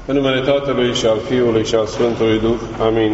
În numele Tatălui și al Fiului și al Sfântului Duh. Amin.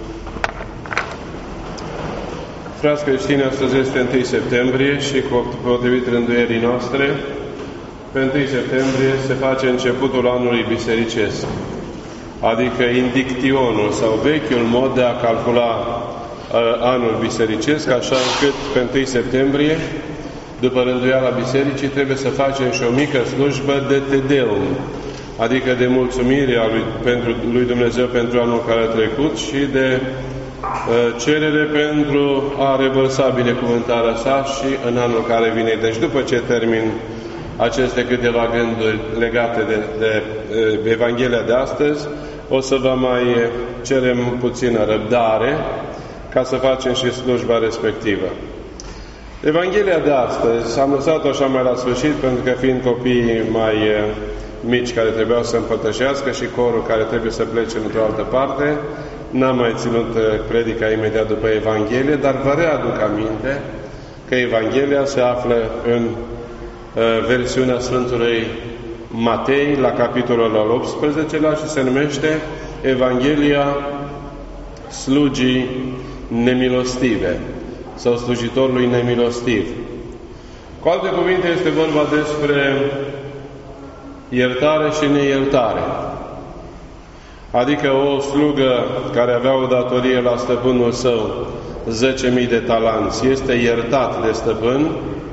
Frați creștini, astăzi este 1 septembrie și potrivit rânduierii noastre, pe 1 septembrie se face începutul anului bisericesc, adică indictionul sau vechiul mod de a calcula anul bisericesc, așa încât pe 1 septembrie, după rânduiala bisericii, trebuie să facem și o mică slujbă de Te Deum, adică de mulțumire lui Dumnezeu pentru anul care a trecut și de cerere pentru a revărsa binecuvântarea sa și în anul care vine. Deci după ce termin aceste câteva gânduri legate de Evanghelia de astăzi, o să vă mai cerem puțină răbdare ca să facem și slujba respectivă. Evanghelia de astăzi am lăsat-o așa mai la sfârșit, pentru că fiind copiii mai mici care trebuiau să împărtășească și corul care trebuie să plece într-o altă parte, n-am mai ținut predica imediat după Evanghelie, dar vă readuc aminte că Evanghelia se află în versiunea Sfântului Matei, la capitolul al 18-lea și se numește Evanghelia slugii nemilostive sau slujitorului nemilostiv. Cu alte cuvinte, este vorba despre iertare și neiertare. Adică o slugă care avea o datorie la stăpânul său, 10.000 de talanți, este iertat de stăpân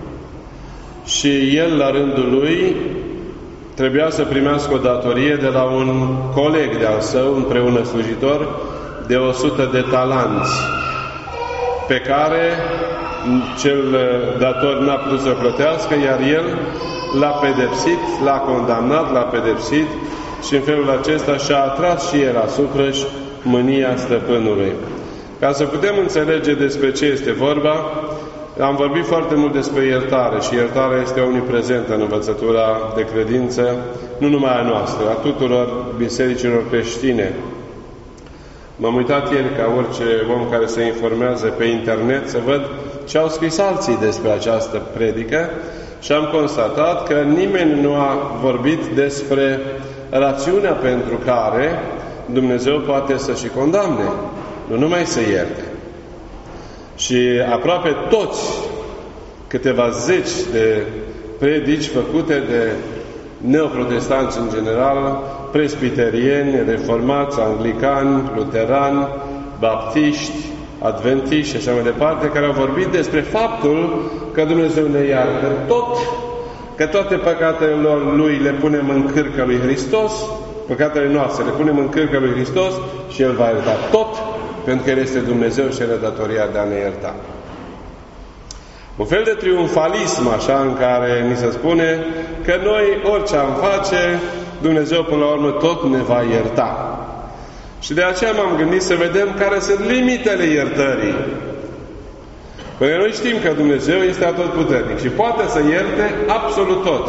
și el, la rândul lui, trebuia să primească o datorie de la un coleg de-al său, împreună slujitor, de 100 de talanți, pe care cel dator n-a putut să plătească, iar el l-a pedepsit, l-a condamnat, l-a pedepsit și în felul acesta și-a atras și el asupra-și mânia stăpânului. Ca să putem înțelege despre ce este vorba, am vorbit foarte mult despre iertare și iertarea este omniprezentă în învățătura de credință, nu numai a noastră, a tuturor bisericilor creștine. M-am uitat ieri, ca orice om care se informează pe internet, să văd ce au scris alții despre această predică și am constatat că nimeni nu a vorbit despre rațiunea pentru care Dumnezeu poate să și condamne, nu numai să ierte. Și aproape toți, câteva zeci de predici făcute de neoprotestanți în general, presbiterieni, reformați, anglicani, luterani, baptiști, adventiști și așa mai departe, care au vorbit despre faptul că Dumnezeu ne iartă tot, că toate păcatele Lui le punem în cârca lui Hristos, păcatele noastre le punem în cârca lui Hristos și El va ierta tot, pentru că El este Dumnezeu și El are datoria de a ne ierta. Un fel de triumfalism, așa, în care ni se spune că noi, orice am face, Dumnezeu până la urmă tot ne va ierta. Și de aceea m-am gândit să vedem care sunt limitele iertării. Pentru că noi știm că Dumnezeu este atotputernic și poate să ierte absolut tot.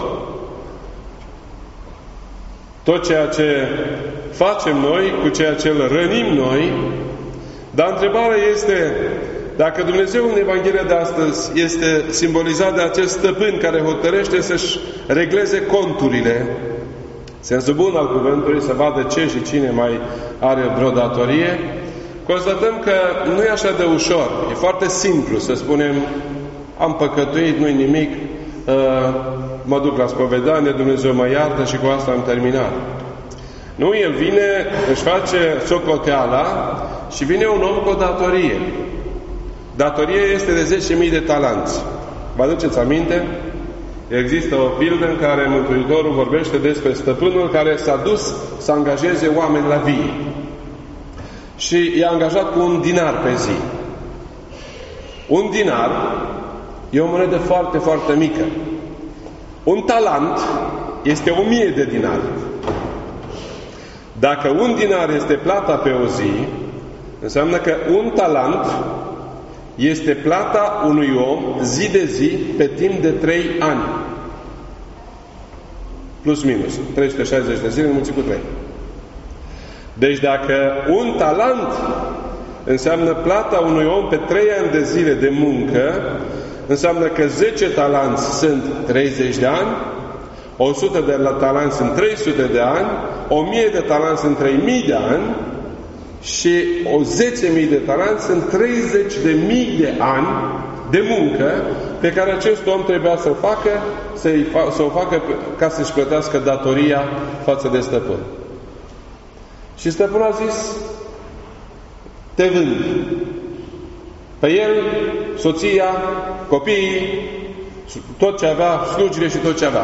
Tot ceea ce facem noi, cu ceea ce îl rănim noi, dar întrebarea este dacă Dumnezeu în Evanghelia de astăzi este simbolizat de acest stăpân care hotărăște să-și regleze conturile, sensul bun al cuvântului, să vadă ce și cine mai are vreo datorie, constatăm că nu e așa de ușor. E foarte simplu să spunem, am păcătuit, nu-i nimic, mă duc la spovedanie, Dumnezeu mă iartă și cu asta am terminat. Nu, el vine, își face socoteala și vine un om cu o datorie. Datoria este de 10.000 de talanți. Vă aduceți aminte? Există o pildă în care Mântuitorul vorbește despre stăpânul care s-a dus să angajeze oameni la vie. Și i-a angajat cu un dinar pe zi. Un dinar e o monedă foarte, foarte mică. Un talent este 1.000 de dinari. Dacă un dinar este plata pe o zi, înseamnă că un talent este plata unui om zi de zi pe timp de 3 ani. Plus minus. 360 de zile înmulțit cu 3. Deci dacă un talent înseamnă plata unui om pe 3 ani de zile de muncă, înseamnă că 10 talanți sunt 30 de ani, 100 de talanți în 300 de ani, 1000 de talanți în 3000 de ani și 10.000 de talanți în 30.000 de ani de muncă pe care acest om trebuia să facă, să o facă ca să-și plătească datoria față de stăpân. Și stăpânul a zis: te vând. Pe el, soția, copiii, tot ce avea, slugile și tot ce avea.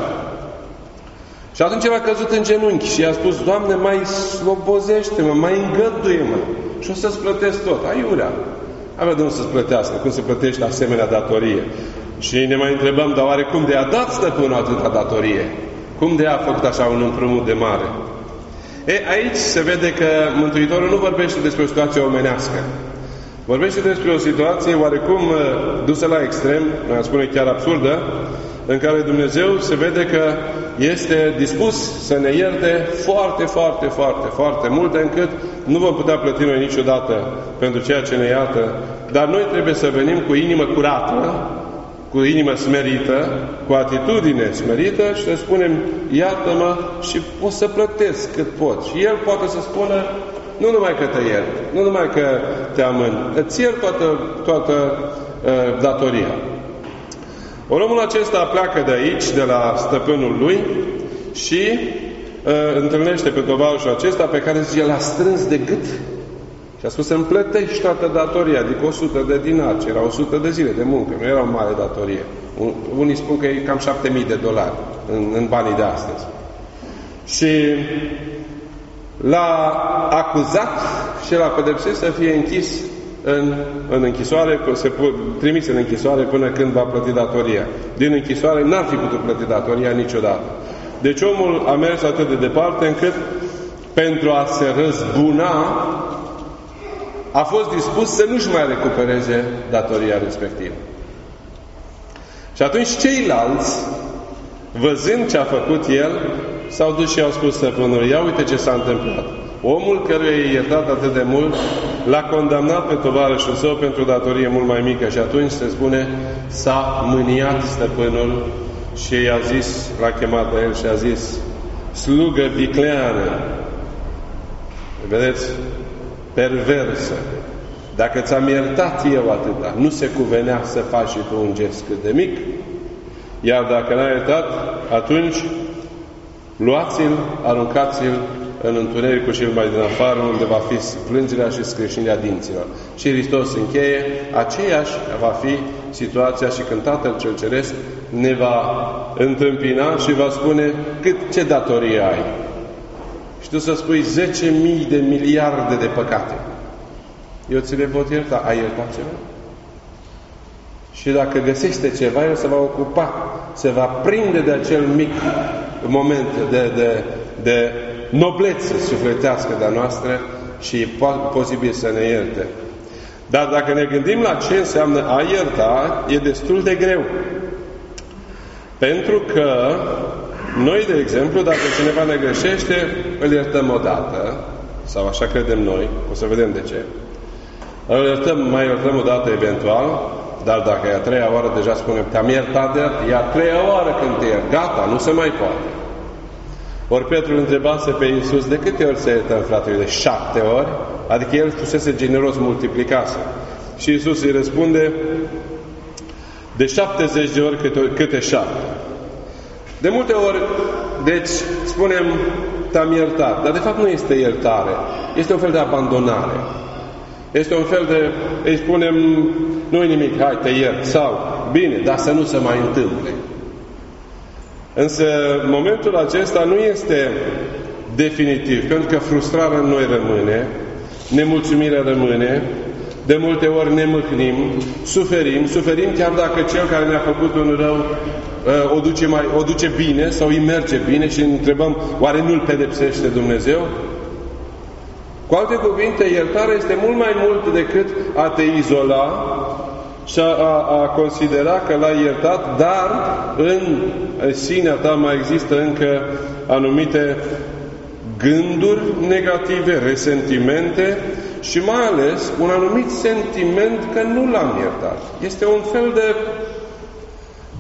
Și atunci el a căzut în genunchi și i-a spus: Doamne, mai slobozește-mă, mai îngăduie-mă și o să-ți plătesc tot. Aiurea. Avea de unde să-ți plătească, cum se plătește asemenea datorie. Și ne mai întrebăm, dar oare cum de a dat stăpânul atâta datorie? Cum de a făcut așa un împrumut de mare? Aici se vede că Mântuitorul nu vorbește despre o situație omenească. Vorbește despre o situație oarecum dusă la extrem, mai spune chiar absurdă, în care Dumnezeu se vede că este dispus să ne ierte foarte, foarte, foarte, foarte multe, încât nu vom putea plăti noi niciodată pentru ceea ce ne iartă, dar noi trebuie să venim cu inimă curată, cu inimă smerită, cu atitudine smerită și să spunem: iartă-mă și o să plătesc cât pot. Și El poate să spună: nu numai că te iert, nu numai că te amân, îți iert toată datoria. Omul acesta pleacă de aici, de la stăpânul lui și întâlnește pe tovarășul acesta pe care zice, l-a strâns de gât și a spus: să-mi plătești toată datoria, adică 100 de dinari, ce era 100 de zile de muncă, nu era o mare datorie. Unii spun că e cam $7.000 în banii de astăzi. Și l-a acuzat și l-a pedepsit să fie închis în închisoare, trimis în închisoare până când va plăti datoria. Din închisoare n-ar fi putut plăti datoria niciodată. Deci omul a mers atât de departe încât pentru a se răzbuna a fost dispus să nu-și mai recupereze datoria respectivă. Și atunci ceilalți, văzând ce a făcut el, s-au dus și au spus stăpânului: ia uite ce s-a întâmplat. Omul căruia i-a iertat atât de mult l-a condamnat pe tovarășul său pentru datorie mult mai mică. Și atunci se spune, s-a mâniat stăpânul și i-a zis, l-a chemat la el și a zis: slugă vicleană, vedeți, perversă, dacă ți-am iertat eu atâta, nu se cuvenea să faci și tu un gest cât de mic? Iar dacă n-ai iertat, atunci luați-l, aruncați-l în întunericul cel mai din afară, unde va fi plângerea și scrâșnirea dinților. Și Hristos încheie, aceeași va fi situația și când Tatăl cel Ceresc ne va întâmpina și va spune: ce datorie ai? Și tu să spui 10.000 de miliarde de păcate. Eu ți le pot ierta. Ai iertat ceva? Și dacă găsește ceva, el se va ocupa, se va prinde de acel mic moment de noblețe sufletească de-a noastră și e posibil să ne ierte. Dar dacă ne gândim la ce înseamnă a ierta, e destul de greu. Pentru că noi, de exemplu, dacă cineva ne greșește, îl iertăm odată, sau așa credem noi, o să vedem de ce. Îl iertăm, mai iertăm odată eventual, dar dacă e a treia oară, deja spunem: te-am iertat, e a treia oară când te iert, gata, nu se mai poate. Ori Petru îl întrebase pe Iisus: de câte ori să iertăm, fratele? De 7 ori? Adică el fusese generos, multiplicase. Și Iisus îi răspunde: de 70 de ori câte 7. De multe ori, deci, spunem: te-am iertat. Dar de fapt nu este iertare. Este un fel de abandonare. Este un fel de, îi spunem: nu-i nimic, hai, te iert. Sau, bine, dar să nu se mai întâmple. Însă momentul acesta nu este definitiv, pentru că frustrarea în noi rămâne, nemulțumirea rămâne, de multe ori ne mâhnim, suferim chiar dacă cel care ne-a făcut un rău o duce bine sau îi merge bine și întrebăm: oare nu-l pedepsește Dumnezeu? Cu alte cuvinte, iertarea este mult mai mult decât a te izola și a considera că l-ai iertat, dar în sinea ta mai există încă anumite gânduri negative, resentimente și mai ales un anumit sentiment că nu l-am iertat. Este un fel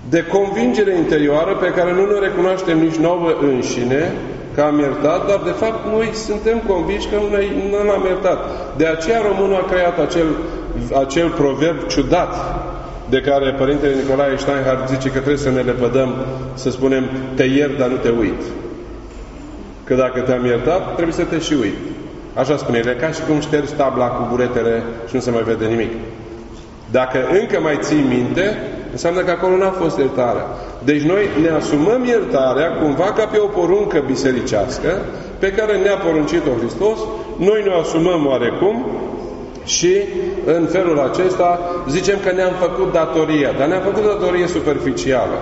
de convingere interioară pe care nu ne recunoaștem nici nouă înșine că am iertat, dar de fapt noi suntem convinși că nu l-am iertat. De aceea românul a creat acel proverb ciudat de care Părintele Nicolae Steinhardt zice că trebuie să ne lepădăm, să spunem, te iert, dar nu te uit. Că dacă te-am iertat, trebuie să te și uit. Așa spune el, ca și cum ștergi tabla cu buretele și nu se mai vede nimic. Dacă încă mai ții minte, înseamnă că acolo n-a fost iertarea. Deci noi ne asumăm iertarea cumva ca pe o poruncă bisericească pe care ne-a poruncit-o Hristos, noi ne asumăm oarecum și în felul acesta zicem că ne-am făcut datoria, dar ne-am făcut datorie superficială.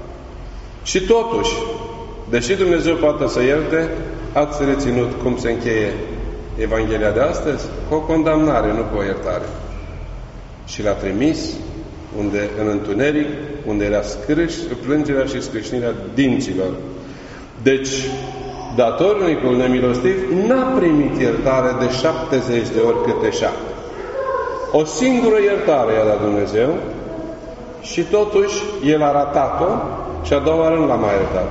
Și totuși, deși Dumnezeu poate să ierte, ați reținut cum se încheie Evanghelia de astăzi? Cu o condamnare, nu cu o iertare. Și l-a trimis în întuneric, unde era plângerea și scrâșnirea dinților. Deci, datornicul nemilostiv n-a primit iertare de 70 de ori câte 7. O singură iertare i-a dat Dumnezeu și totuși el a ratat-o și a doua oară nu l-a mai iertat.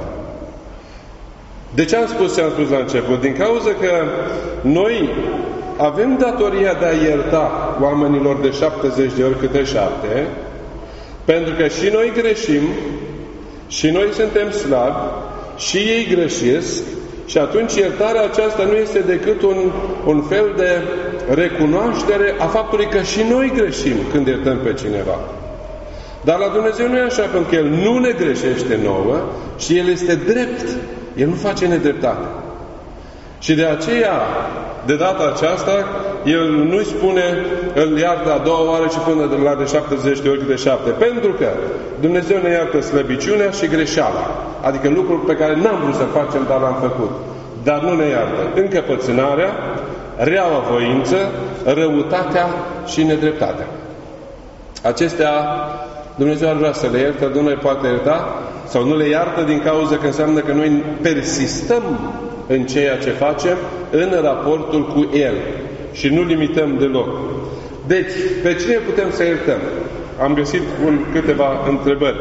De ce am spus ce am spus la început? Din cauza că noi avem datoria de a ierta oamenilor de 70 de ori câte 7, pentru că și noi greșim, și noi suntem slabi, și ei greșesc, și atunci iertarea aceasta nu este decât un fel de recunoaștere a faptului că și noi greșim când iertăm pe cineva. Dar la Dumnezeu nu e așa, pentru că El nu ne greșește nouă și El este drept. El nu face nedreptate. Și de aceea, de data aceasta, El nu-i spune, îl iartă a doua oară și până de la de 70 de ori de 7. Pentru că Dumnezeu ne iartă slăbiciunea și greșeala. Adică lucruri pe care n-am vrut să facem, dar l-am făcut. Dar nu ne iartă încăpățânarea, reaua voință, răutatea și nedreptatea. Acestea Dumnezeu ar vrea să le ierte, nu le poate ierta sau nu le iartă din cauza că înseamnă că noi persistăm în ceea ce facem în raportul cu El și nu limităm deloc. Deci, pe cine putem să iertăm? Am găsit câteva întrebări.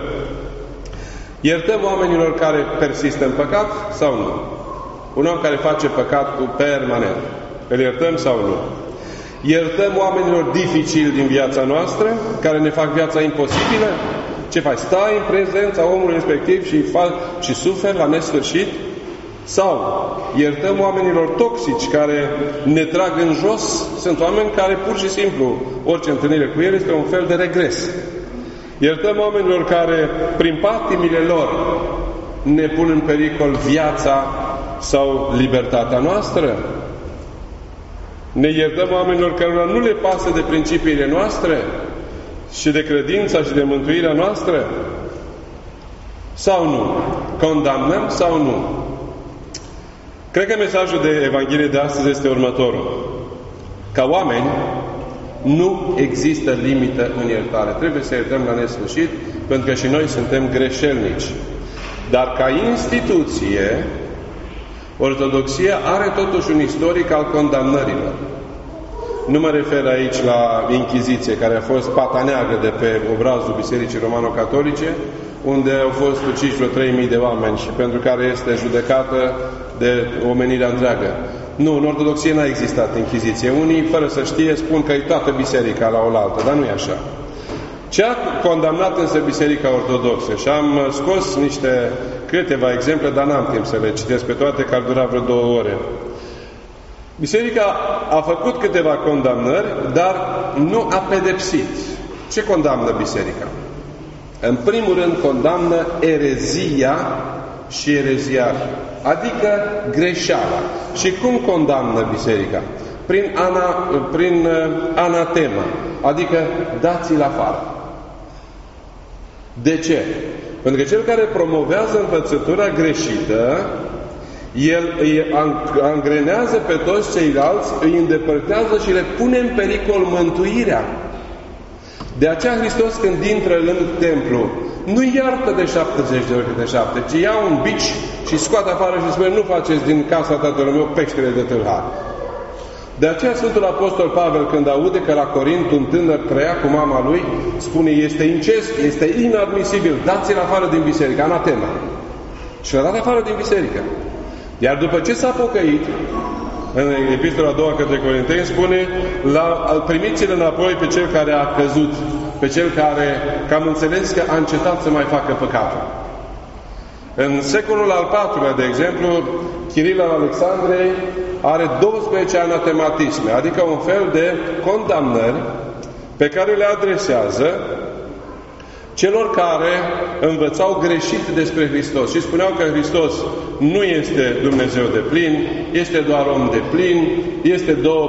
Iertăm oamenilor care persistă în păcat sau nu? Un om care face păcatul permanent. Îl iertăm sau nu? Iertăm oamenilor dificili din viața noastră, care ne fac viața imposibilă? Ce faci? Stai în prezența omului respectiv și suferi la nesfârșit? Sau iertăm oamenilor toxici care ne trag în jos? Sunt oameni care pur și simplu, orice întâlnire cu el este un fel de regres. Iertăm oamenilor care, prin patimile lor, ne pun în pericol viața sau libertatea noastră? Ne iertăm oamenilor care nu le pasă de principiile noastre și de credința și de mântuirea noastră? Sau nu? Condamnăm sau nu? Cred că mesajul de Evanghelie de astăzi este următorul. Ca oameni, nu există limită în iertare. Trebuie să iertăm la nesfârșit, pentru că și noi suntem greșelnici. Dar ca instituție, Ortodoxia are totuși un istoric al condamnărilor. Nu mă refer aici la Inchiziție, care a fost pata neagră de pe obrazul Bisericii Romano-Catolice, unde au fost uciși vreo 3.000 de oameni și pentru care este judecată de omenirea întreagă. Nu, în Ortodoxie n-a existat Inchiziție. Unii, fără să știe, spun că e toată biserica la oaltă, dar nu e așa. Ce a condamnat însă Biserica Ortodoxă? Și am scos câteva exemple, dar n-am timp să le citesc pe toate, că ar dura vreo 2 ore. Biserica a făcut câteva condamnări, dar nu a pedepsit. Ce condamnă Biserica? În primul rând condamnă erezia și ereziarii, adică greșeala. Și cum condamnă Biserica? Prin anatema, adică dați-l afară. De ce? Pentru că cel care promovează învățătura greșită, el îi angrenează pe toți ceilalți, îi îndepărtează și le pune în pericol mântuirea. De aceea Hristos, când intră în templu, nu iartă de 70 de ori câte 7, ci ia un bici și scoate afară și spune: nu faceți din casa tatălui meu peștere de tâlhar. De aceea Sfântul Apostol Pavel, când aude că la Corint un tânăr trăia cu mama lui, spune, este incest, este inadmisibil, dați-l afară din biserică, anatema. Și l-a dat afară din biserică. Iar după ce s-a pocăit, în Epistola a doua către Corinteni, spune, primiți-l înapoi pe cel care a căzut, pe cel care, că am înțeles că a încetat să mai facă păcatul. În secolul al IV-lea, de exemplu, Chiril al Alexandrei are 12 anatematisme, adică un fel de condamnări pe care le adresează celor care învățau greșit despre Hristos și spuneau că Hristos nu este Dumnezeu de plin, este doar om de plin, este două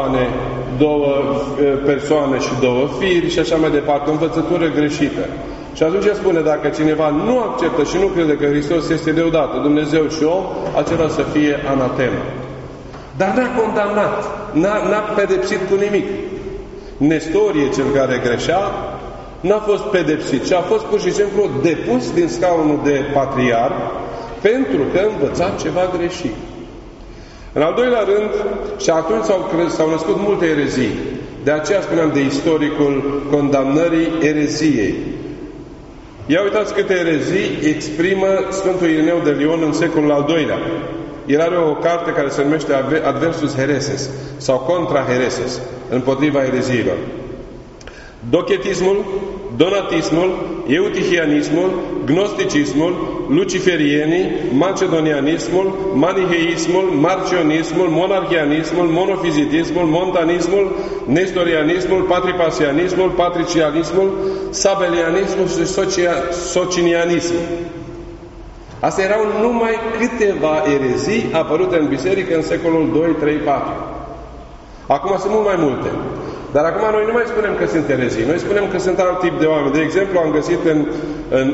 persoane și două firi și așa mai departe, o învățătură greșită. Și atunci spune, dacă cineva nu acceptă și nu crede că Hristos este deodată Dumnezeu și om, acela să fie anatemă. Dar n-a condamnat, n-a pedepsit cu nimic. Nestorie, cel care greșea, n-a fost pedepsit, ci a fost pur și simplu depus din scaunul de patriarh pentru că învăța ceva greșit. În al doilea rând, și atunci s-au născut multe erezii. De aceea spuneam de istoricul condamnării ereziei. Ia uitați câte erezii exprimă Sfântul Irineu de Lion în secolul al II-lea. El are o carte care se numește Adversus Hereses sau Contra Hereses, împotriva ereziilor. Dochetismul, donatismul, eutihianismul, gnosticismul, luciferienii, macedonianismul, maniheismul, marcionismul, monarhianismul, monofizitismul, montanismul, nestorianismul, patripasianismul, patricianismul, sabelianismul și socinianismul. Astea erau numai câteva erezii apărute în biserică în secolul 2, 3, 4. Acum sunt mult mai multe. Dar acum noi nu mai spunem că sunt erezii, noi spunem că sunt alt tip de oameni. De exemplu, am găsit în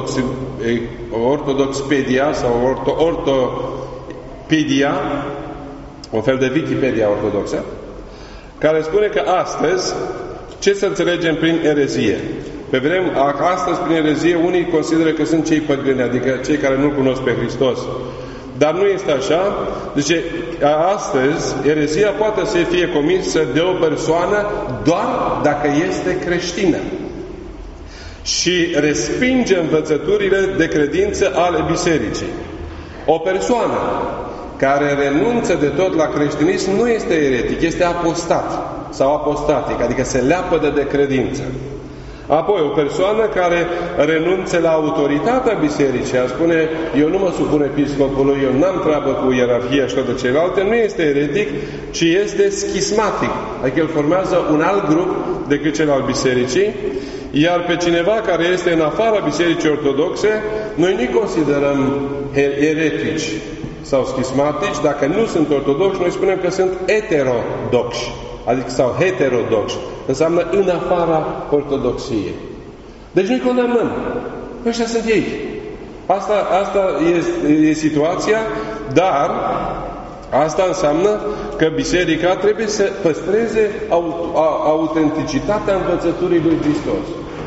Ortodoxpedia sau Ortopedia, un fel de Wikipedia ortodoxă, care spune că astăzi, ce să înțelegem prin erezie? Astăzi, prin erezie, unii consideră că sunt cei păgâni, adică cei care nu cunosc pe Hristos. Dar nu este așa. Deci, astăzi, erezia poate să fie comisă de o persoană doar dacă este creștină și respinge învățăturile de credință ale bisericii. O persoană care renunță de tot la creștinism nu este eretic, este apostat sau apostatic, adică se leapădă de credință. Apoi, o persoană care renunță la autoritatea bisericii, a spune, eu nu mă supun episcopului, eu n-am treabă cu ierarhia și toate celelalte, nu este eretic, ci este schismatic. Adică el formează un alt grup decât cel al bisericii, iar pe cineva care este în afara bisericii ortodoxe, noi nu considerăm eretici sau schismatici. Dacă nu sunt ortodoxi, noi spunem că sunt heterodoxi, adică sau heterodoxi. Înseamnă în afara ortodoxiei. Deci noi condamnăm. Ăștia sunt ei. Asta e situația, dar asta înseamnă că biserica trebuie să păstreze autenticitatea învățăturii lui Hristos.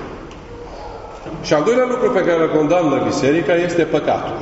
Și al doilea lucru pe care îl condamnă biserica este păcatul.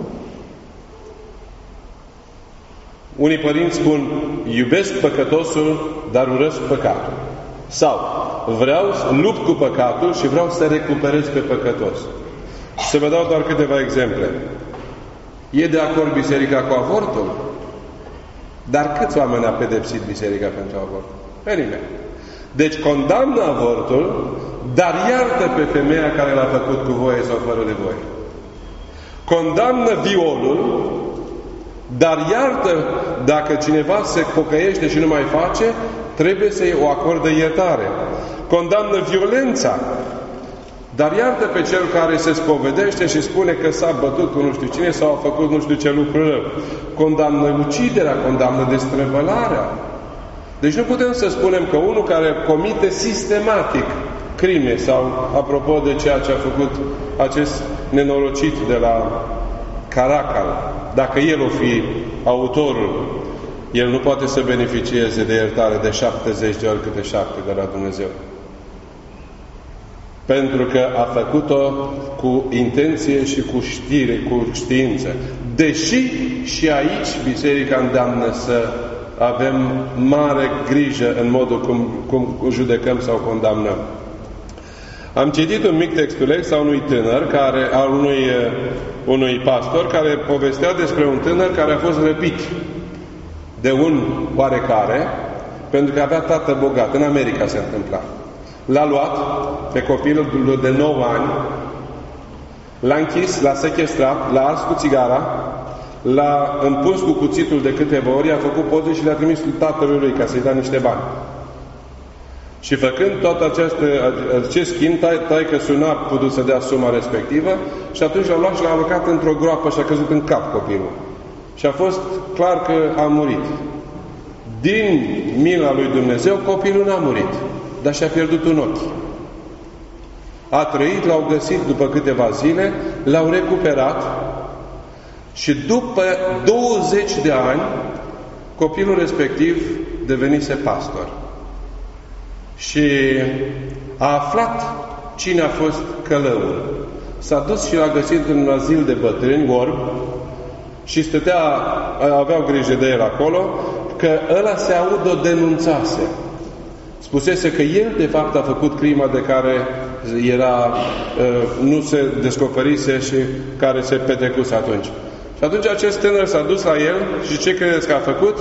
Unii părinți spun, iubesc păcătosul, dar urăsc păcatul. Sau, lupt cu păcatul și vreau să recuperez pe păcătos. Să vă dau doar câteva exemple. E de acord biserica cu avortul? Dar câți oameni a pedepsit biserica pentru avort? Pe nimeni. Deci condamnă avortul, dar iartă pe femeia care l-a făcut cu voie sau fără de voie. Condamnă violul, dar iartă, dacă cineva se pocăiește și nu mai face, trebuie să-i o acordă iertare. Condamnă violența, dar iartă pe cel care se spovedește și spune că s-a bătut cu nu știu cine sau a făcut nu știu ce lucru rău. Condamnă uciderea, condamnă destrăbălarea. Deci nu putem să spunem că unul care comite sistematic crime sau, apropo de ceea ce a făcut acest nenorocit de la Caracal, dacă el o fi autorul, el nu poate să beneficieze de iertare de 70 de ori câte 7 de la Dumnezeu. Pentru că a făcut-o cu intenție și cu știre, cu știință. Deși și aici biserica îndeamnă să avem mare grijă în modul cum judecăm sau condamnăm. Am citit un mic textuleț a unui tânăr, al unui pastor, care povestea despre un tânăr care a fost răpit de un oarecare, pentru că avea tată bogat. În America se întâmpla. L-a luat pe copilul de 9 ani, l-a închis, l-a sechestrat, l-a ars cu țigara, l-a împus cu cuțitul de câteva ori, a făcut poze și le-a trimis tatălui lui ca să-i dea niște bani. Și făcând tot acest schimb, taică-sul n-a putut să dea suma respectivă și atunci l-a luat și l-a aruncat într-o groapă și a căzut în cap copilul. Și a fost clar că a murit. Din mila lui Dumnezeu, copilul n-a murit, dar și-a pierdut un ochi. A trăit, l-au găsit după câteva zile, l-au recuperat și după 20 de ani, copilul respectiv devenise pastor. Și a aflat cine a fost călăul. S-a dus și l-a găsit în un azil de bătrâni, orb, și aveau grijă de el acolo, că ăla se autodenunțase. Spusese că el, de fapt, a făcut crima de care nu se descoperise și care se petrecuse atunci. Și atunci acest tânăr s-a dus la el și ce credeți că a făcut?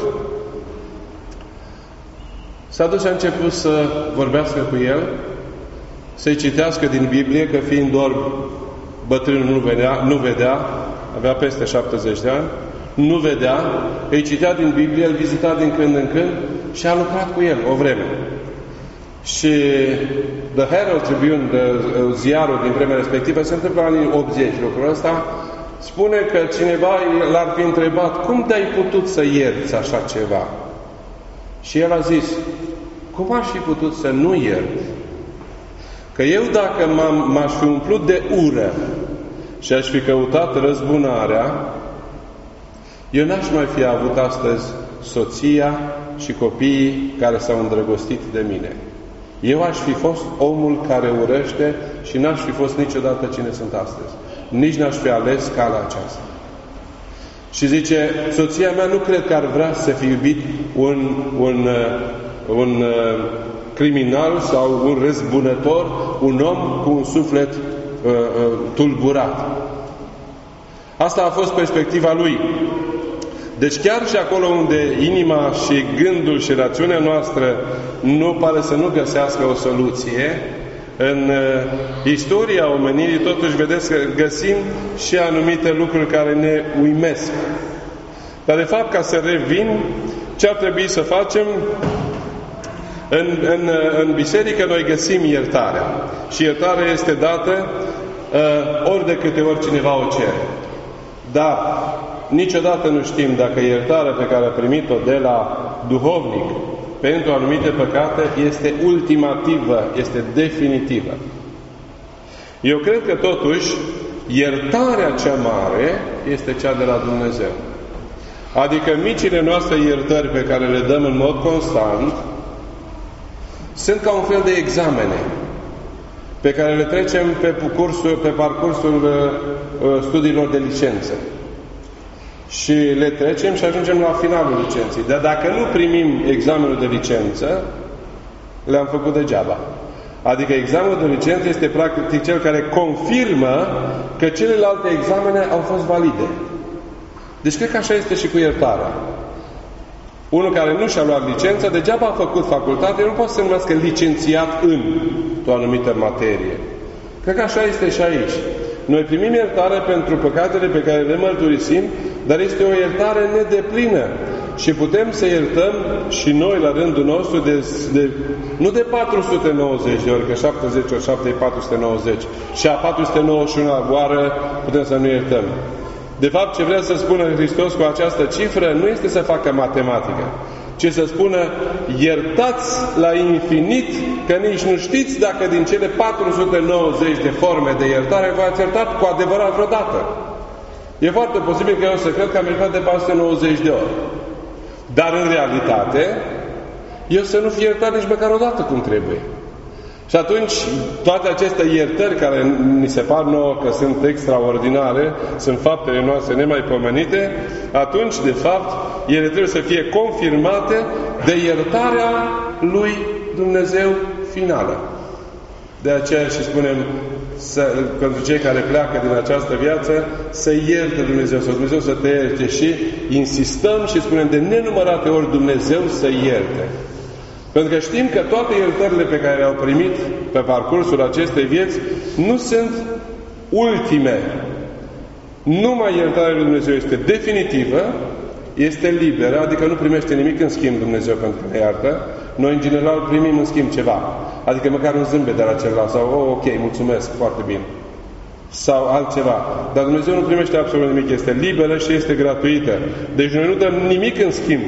S-a dus și a început să vorbească cu el, să-i citească din Biblie, că fiind orb, bătrânul nu vedea, avea peste 70 de ani, nu vedea, îi citea din Biblie, îl vizita din când în când și a lucrat cu el o vreme. Și The Herald Tribune, ziarul din vremea respectivă, se întâmplă în anii 80, lucrul ăsta, spune că cineva l-ar fi întrebat, cum te-ai putut să ierți așa ceva? Și el a zis, cum aș fi putut să nu iert? Că eu dacă m-aș fi umplut de ură și aș fi căutat răzbunarea, eu n-aș mai fi avut astăzi soția și copiii care s-au îndrăgostit de mine. Eu aș fi fost omul care urăște și n-aș fi fost niciodată cine sunt astăzi. Nici n-aș fi ales calea aceasta. Și zice, soția mea nu cred că ar vrea să fi iubit un criminal sau un răzbunător, un om cu un suflet tulburat. Asta a fost perspectiva lui. Deci chiar și acolo unde inima și gândul și rațiunea noastră nu pare să nu găsească o soluție, în istoria omenirii totuși vedeți că găsim și anumite lucruri care ne uimesc. Dar de fapt, ca să revin, ce ar trebui să facem? În biserică noi găsim iertarea. Și iertarea este dată ori de câte ori cineva o cere. Dar niciodată nu știm dacă iertarea pe care a primit-o de la duhovnic pentru anumite păcate este ultimativă, este definitivă. Eu cred că totuși iertarea cea mare este cea de la Dumnezeu. Adică micile noastre iertări pe care le dăm în mod constant sunt ca un fel de examene pe care le trecem pe parcursul studiilor de licență. Și le trecem și ajungem la finalul licenței. Dar dacă nu primim examenul de licență, le-am făcut degeaba. Adică examenul de licență este practic cel care confirmă că celelalte examene au fost valide. Deci cred că așa este și cu iertarea. Unul care nu și-a luat licență, degeaba a făcut facultate, nu poate să se numească licențiat în o anumită materie. Cred că așa este și aici. Noi primim iertare pentru păcatele pe care le mărturisim, dar este o iertare nedeplină. Și putem să iertăm și noi la rândul nostru nu de 490 de ori, că 70 ori 7 e 490. Și a 491 oară putem să nu iertăm. De fapt, ce vrea să spună Hristos cu această cifră nu este să facă matematică, ci să spună, iertați la infinit, că nici nu știți dacă din cele 490 de forme de iertare v-ați iertat cu adevărat vreodată. E foarte posibil că eu să cred că am iertat de 490 de ori. Dar în realitate, eu să nu fi iertat nici măcar o dată cum trebuie. Și atunci, toate aceste iertări care ni se par nouă că sunt extraordinare, sunt faptele noastre nemaipomenite, atunci, de fapt, ele trebuie să fie confirmate de iertarea lui Dumnezeu finală. De aceea și spunem, pentru cei care pleacă din această viață, să ierte Dumnezeu, să Dumnezeu să te ierte. Și insistăm și spunem de nenumărate ori Dumnezeu să ierte. Pentru că știm că toate iertările pe care le-au primit pe parcursul acestei vieți nu sunt ultime. Numai iertarea lui Dumnezeu este definitivă, este liberă, adică nu primește nimic în schimb Dumnezeu pentru că ne iartă. Noi, în general, primim în schimb ceva. Adică măcar un zâmbet de la celălalt sau, ok, mulțumesc, foarte bine. Sau altceva. Dar Dumnezeu nu primește absolut nimic. Este liberă și este gratuită. Deci noi nu dăm nimic în schimb.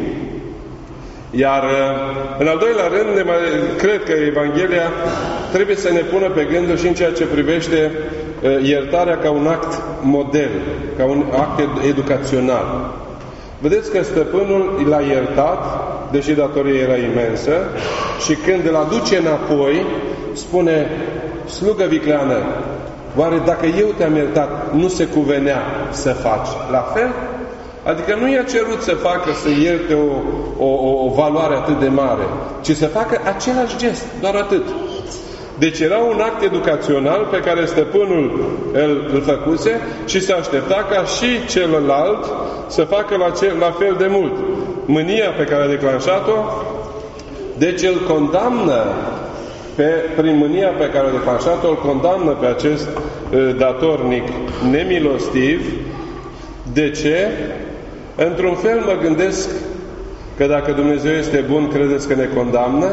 Iar, în al doilea rând, cred că Evanghelia trebuie să ne pună pe gânduri și în ceea ce privește iertarea ca un act model, ca un act educațional. Vedeți că stăpânul l-a iertat, deși datoria era imensă, și când îl aduce înapoi, spune, slugă vicleană, oare dacă eu te-am iertat, nu se cuvenea să faci la fel? Adică nu i-a cerut să facă, să ierte o valoare atât de mare, ci să facă același gest, doar atât. Deci era un act educațional pe care stăpânul îl făcuse și se aștepta ca și celălalt să facă la fel de mult. Mânia pe care a declanșat-o, deci îl condamnă prin mânia pe care a declanșat-o, îl condamnă pe acest datornic nemilostiv. De ce? Într-un fel mă gândesc că dacă Dumnezeu este bun, credeți că ne condamnă?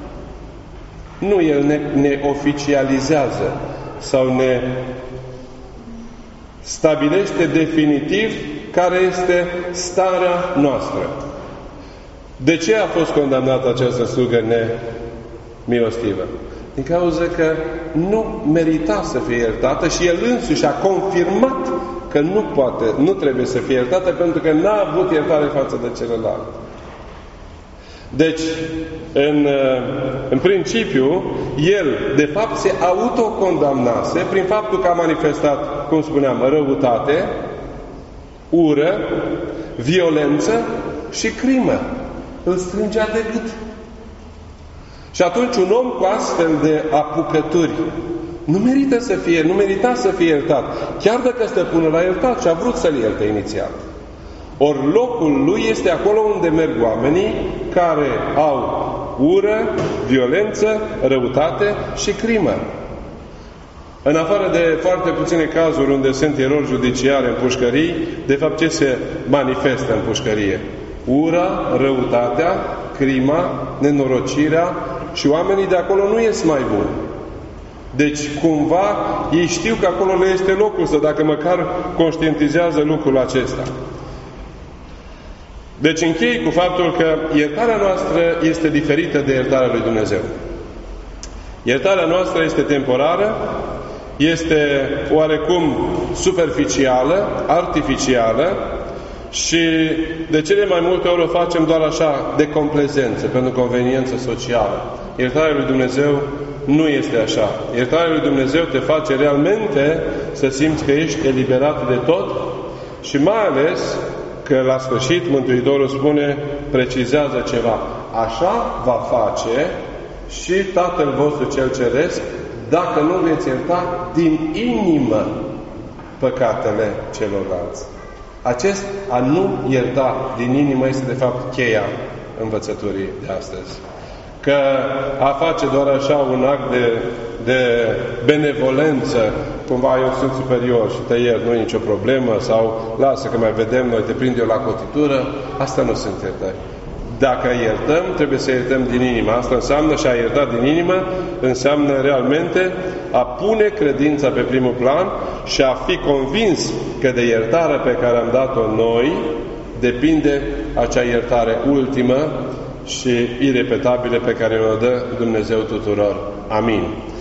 Nu, El ne oficializează sau ne stabilește definitiv care este starea noastră. De ce a fost condamnată această slugă nemilostivă? Din cauza că nu merita să fie iertată și El însuși a confirmat că nu trebuie să fie iertată pentru că n-a avut iertare față de celălalt. Deci, în principiu, el, de fapt, se autocondamnase prin faptul că a manifestat, cum spuneam, răutate, ură, violență și crimă. Îl strângea de gât. Și atunci un om cu astfel de apucături nu merita să fie iertat. Chiar dacă stăpânul l-a iertat și a vrut să-l ierte inițial. Ori locul lui este acolo unde merg oamenii care au ură, violență, răutate și crimă. În afară de foarte puține cazuri unde sunt erori judiciare în pușcării, de fapt ce se manifestă în pușcărie? Ura, răutatea, crima, nenorocirea și oamenii de acolo nu ies mai buni. Deci, cumva, ei știu că acolo le este locul să, dacă măcar conștientizează lucrul acesta. Deci închei cu faptul că iertarea noastră este diferită de iertarea lui Dumnezeu. Iertarea noastră este temporară, este oarecum superficială, artificială și de cele mai multe ori o facem doar așa, de complezență, pentru conveniență socială. Iertarea lui Dumnezeu nu este așa. Iertarea lui Dumnezeu te face realmente să simți că ești eliberat de tot și mai ales că la sfârșit Mântuitorul spune, precizează ceva. Așa va face și Tatăl vostru cel Ceresc dacă nu veți ierta din inimă păcatele celorlalți. Acest a nu ierta din inimă este de fapt cheia învățăturii de astăzi. Că a face doar așa un act de benevolență, cumva eu sunt superior și te iert, nu e nicio problemă, sau lasă că mai vedem, noi te prind eu la cotitură, asta nu sunt iertări. Dacă iertăm, trebuie să iertăm din inimă. Asta înseamnă, și a iertat din inimă, înseamnă realmente a pune credința pe primul plan și a fi convins că de iertarea pe care am dat-o noi depinde acea iertare ultimă și irepetabilă pe care o dă Dumnezeu tuturor. Amin.